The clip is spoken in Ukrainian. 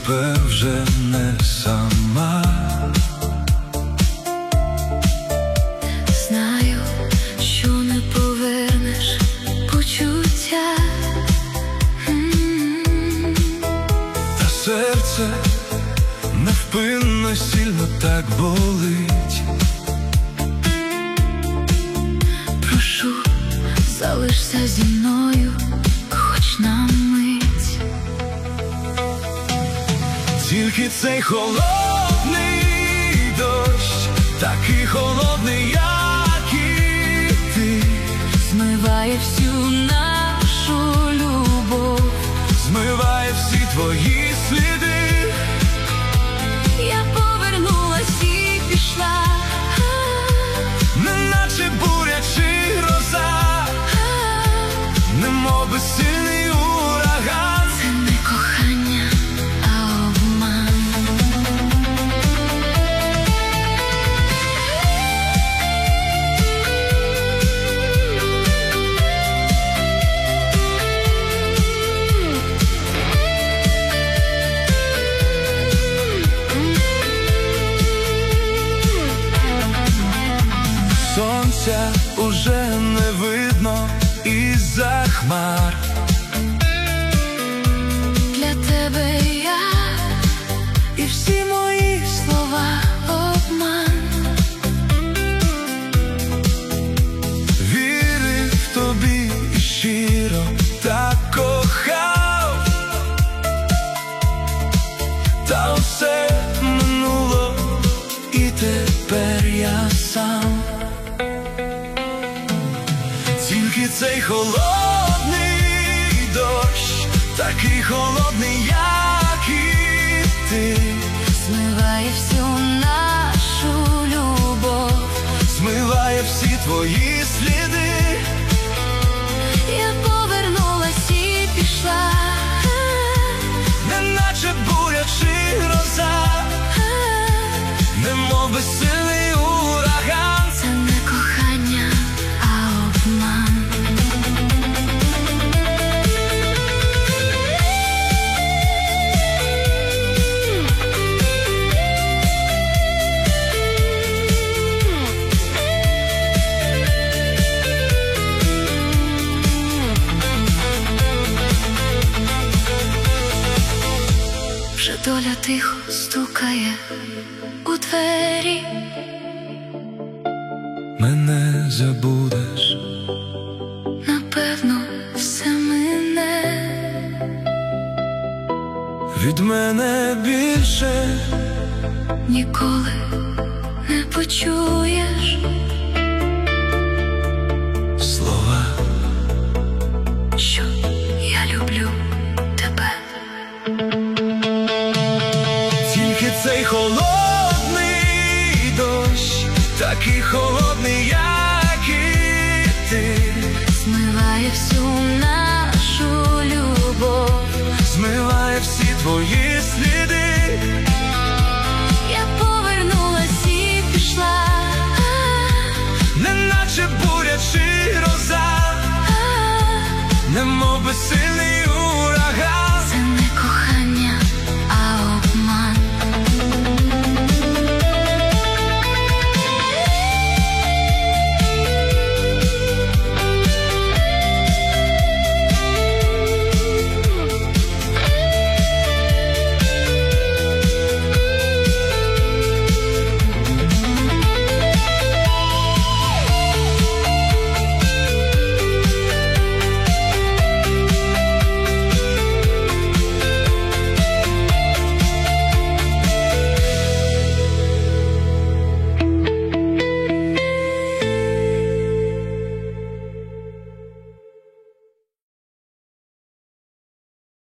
тепер вже не сама. Знаю, що не повернеш почуття, та серце невпинно сильно так болить. прошу, залишся зі мною хоч на мить. Тільки цей холодний дощ, такий холодний, як і ти, змиває всю нашу любов, змиває всі твої сліди. Я повернулась і пішла, неначе буря чи гроза, немов безсильний ураган. це не кохання, а обман. Сонця уже не видно із-за хмар. Для тебе я і всі мої слова обман. Вірив тобі і щиро так кохав, та усе минуло, і тепер я сам. Тільки цей холодний дощ, такий холодний, як і ти, Змиває всю нашу любов, змиває всі твої сліди. я повернулась і пішла, Неначе буря чи гроза, немов безсильний ураган. це не кохання, а обман. Вже доля тихо стукає у двері, Мене забудеш, напевно, все мине. від мене більше Ніколи не почуєш слова. що я люблю тебе. Тільки цей холодний дощ, такий холодний, як і ти, Змиває всю нашу любов, змиває всі твої сліди. я повернулась і пішла, Неначе буря чи гроза, немов безсильний